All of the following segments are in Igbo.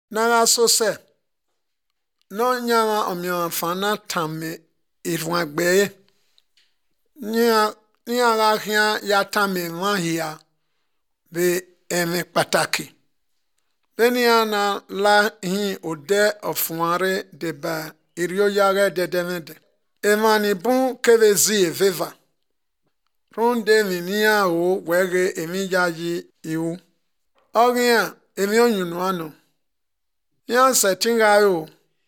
naga sose no nyama omyo fana tame irwagbe nya ga hia ya tame mahia be eme pataki beniana la hi ode ofuare de ba irio yage de demede emani bun kevezi eveva ronde minia o wege emijaji iwu ogia emi onyunu ano ya setinga yo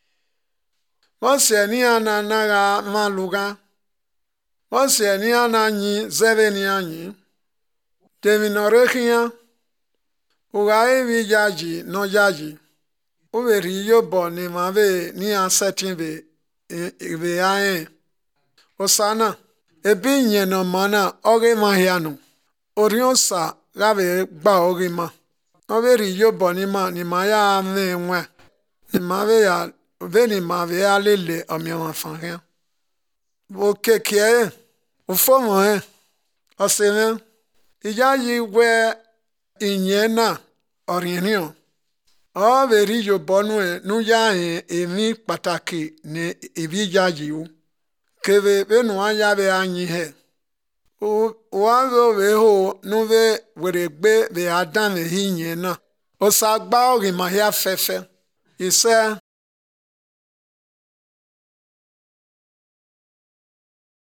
Mose ni ana naga maluga Mose ni ana nyi zeve ni anyi Deminorehia ugae vijaji no jaji Uveri yobo ni mave ni asetin be ae Osana ebi nye no mana oge mahiano Orionsa gabe gba oge ma Overi yobo ni maya menwe ni mave ya veni mave ya lele omyama fangia Bo kekie ufomo oseme ijaji we inyena orienio o veri yobo nu ya emi pataki ne ibijaji u keve benu aya be anyi he Uwago we ho nuve weregbe be adam hinyena Osagba ogi mahia fefe Ise